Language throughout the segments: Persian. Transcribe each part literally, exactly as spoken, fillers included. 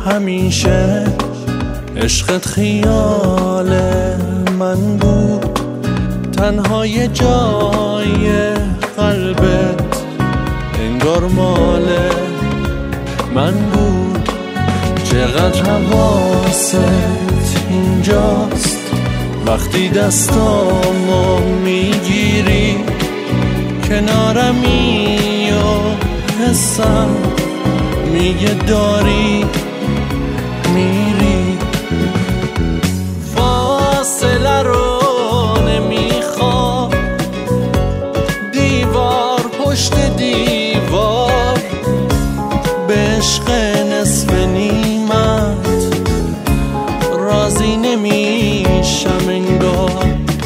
همیشه عشقت خیال من بود، تنها یه جای قلبت انگار مال من بود. چقدر حواست اینجاست وقتی دستامو میگیری، کنارمی و حسم میگه داری میری. فاصله رو نمیخوام، دیوار پشت دیوار، به عشق نصف نیمت راضی نمیشم انگار.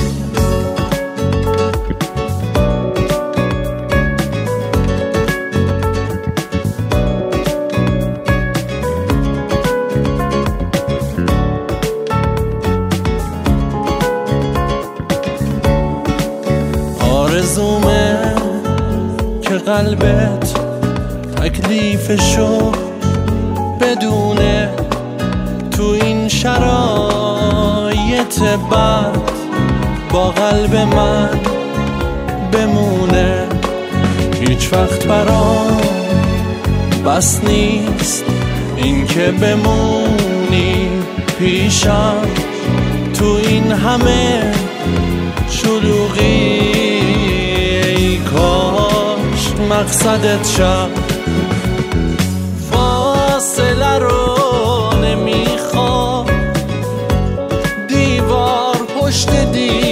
آرزومه که قلبت تکلیفشو بدونه، تو این شرایط بد با قلب من بمونه. هیچ وقت برام بس نیست این که بمونی پیشم، تو این همه شلوغی ای کاش مقصدت شد. فاصله رو نمیخوام، دیوار پشت دیوار